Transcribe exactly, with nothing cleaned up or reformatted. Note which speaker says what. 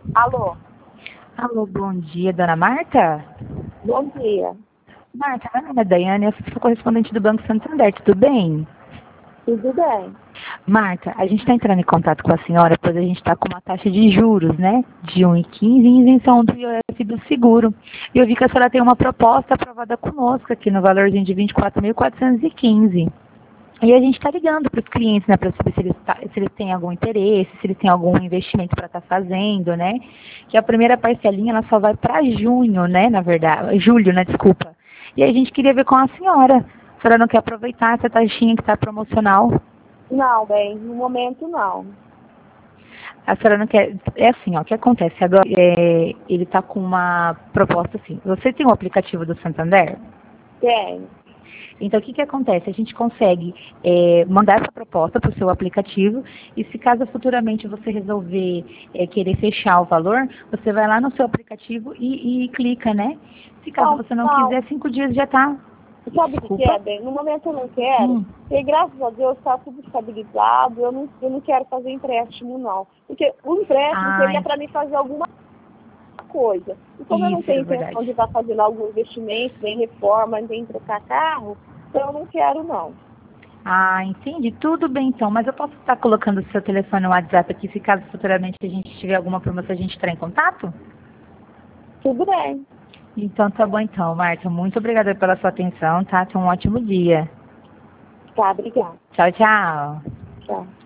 Speaker 1: Alô?
Speaker 2: Alô, bom dia, dona Marta?
Speaker 1: Bom dia.
Speaker 2: Marta, meu nome é Daiane, eu sou correspondente do Banco Santander, tudo bem?
Speaker 1: Tudo bem?
Speaker 2: Marta, a gente está entrando em contato com a senhora, pois a gente está com uma taxa de juros, né? De um vírgula quinze em isenção do I O F do seguro. E eu vi que a senhora tem uma proposta aprovada conosco aqui no valorzinho de vinte e quatro mil quatrocentos e quinze. E a gente está ligando para os clientes, né, para saber se eles, tá, se eles têm algum interesse, se eles têm algum investimento para estar tá fazendo, né? Que a primeira parcelinha ela só vai para junho, né, na verdade, julho, né, desculpa. E a gente queria ver com a senhora. A senhora não quer aproveitar essa taxinha que está promocional?
Speaker 1: Não, bem, no momento não.
Speaker 2: A senhora não quer... É assim, ó, o que acontece agora, é, ele está com uma proposta assim. Você tem o aplicativo do Santander?
Speaker 1: Tem.
Speaker 2: Então, o que, que acontece? A gente consegue é, mandar essa proposta para o seu aplicativo e se caso futuramente você resolver é, querer fechar o valor, você vai lá no seu aplicativo e, e clica, né? Se caso
Speaker 1: Não,
Speaker 2: você não,
Speaker 1: não.
Speaker 2: quiser, cinco dias já está.
Speaker 1: Sabe o que que é,
Speaker 2: Desculpa.
Speaker 1: bem? No momento eu não quero,
Speaker 2: Hum.
Speaker 1: porque graças a Deus está tudo estabilizado, eu não, eu não quero fazer empréstimo, não. Porque o empréstimo
Speaker 2: Ai,
Speaker 1: seria para mim fazer alguma coisa. E como eu não
Speaker 2: isso, é
Speaker 1: tenho intenção de
Speaker 2: verdade.
Speaker 1: estar fazendo algum investimento, nem reforma, nem trocar carro, então eu não quero, não.
Speaker 2: Ah, entendi. Tudo bem então, mas eu posso estar colocando o seu telefone no WhatsApp aqui, se caso futuramente a gente tiver alguma promoção, a gente entrar em contato?
Speaker 1: Tudo bem.
Speaker 2: Então tá bom então, Marta. Muito obrigada pela sua atenção, tá? Tenha um ótimo dia.
Speaker 1: Tá, obrigada.
Speaker 2: Tchau, tchau.
Speaker 1: Tchau.